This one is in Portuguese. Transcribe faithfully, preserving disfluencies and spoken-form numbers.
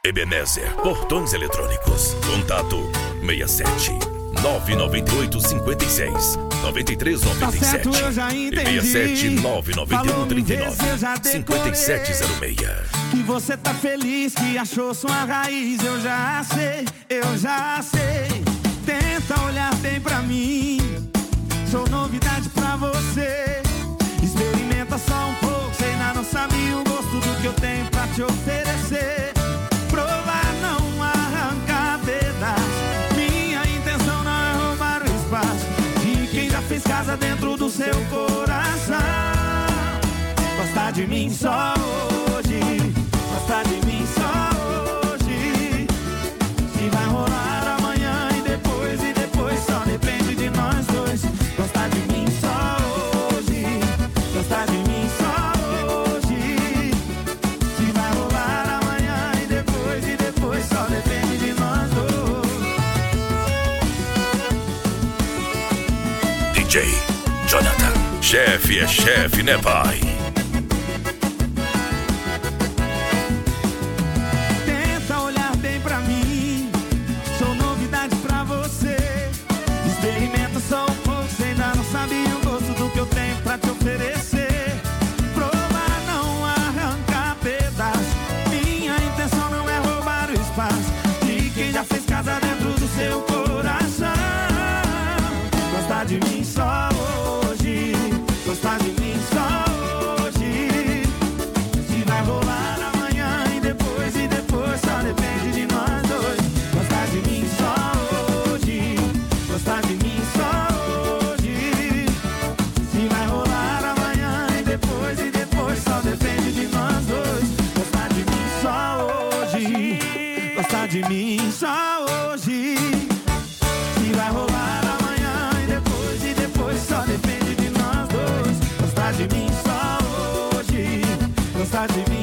Ebenezer Portões Eletrônicos. Contato seis sete nove nove oito cinco seis nove três nove sete e seis sete nove nove um três nove cinco sete zero seis. Que você tá feliz, que achou sua raiz. Eu já sei, eu já sei. Tenta olhar bem pra mim. Sou novidade pra você. Experimenta só um pouco. Você ainda não sabe o gosto do que eu tenho pra te oferecer. Provar não arranca pedaço. Minha intenção não é roubar o espaço de quem já fez casa dentro do seu coração. Gosta de mim só hoje. Gosta de mim só hoje. Se vai rolar amanhã e depois, e depois só depende de nós dois. Gosta de mim só hoje. Gosta de mim só hoje. Se vai rolar amanhã e depois, e depois só depende de nós dois. D J Jonathan. Chefe é chefe, né, pai? Fez casa dentro do seu coração. Gosta de mim só hoje. Gosta de mim só hoje. Se vai rolar amanhã e depois, e depois só depende de nós dois. Gosta de mim só hoje. Gosta de mim só hoje. Se vai rolar amanhã e depois, e depois só depende de nós dois. Gosta de mim só hoje. Gosta de mim só hoje. Se vai rolar amanhã e depois, e depois só depende de nós dois. Gostar de mim só hoje. Gostar de mim